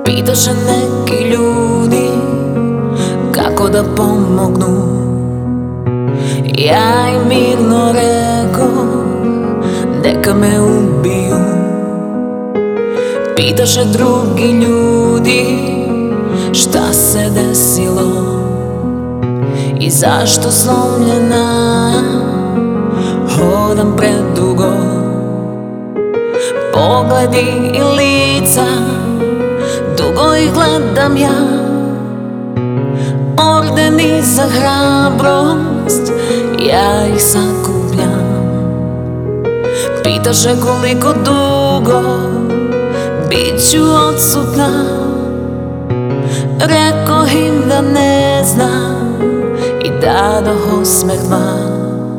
Pitaše neki ljudi kako da pomognu. Ja im mirno reko neka me ubiju. Pitaše drugi ljudi šta se desilo i zašto slomljena hodam predugo. Pogledi i lica dugo ih gledam ja, ordeni za hrabrost ja ih sakupljam. Pitaše koliko dugo bit ću odsutna, rekoh im da ne znam i dadoh osmeh dva.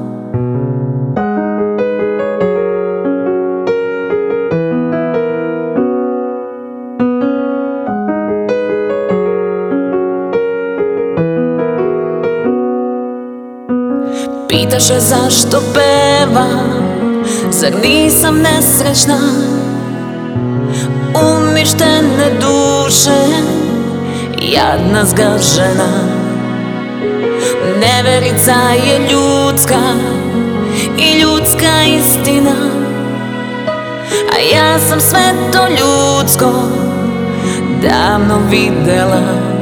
Pitaše zašto pevam, zar nisam nesrećna? Uništene duše, jadna zgažena. Neverica je ljudska i ljudska istina, a ja sam sve to ljudsko davno videla.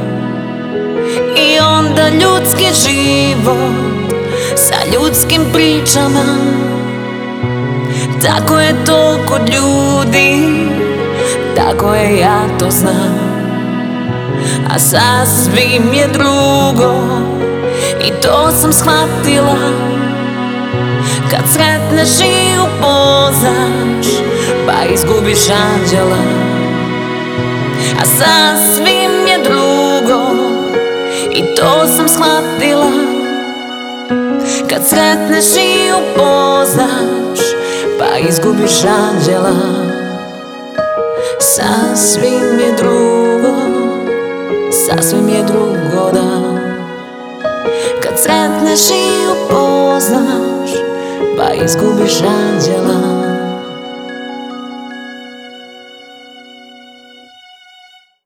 I onda ljudski život sa ljudskim pričama, tako je to kod ljudi, tako je, ja to znam. A sasvim je drugo i to sam shvatila kad sretneš i upoznaš pa izgubiš anđela. A sasvim je drugo i to sam shvatila kad sretneš i upoznaš pa izgubiš anđela. Sasvim je drugo, sasvim je drugo, da, kad sretneš i upoznaš pa izgubiš anđela.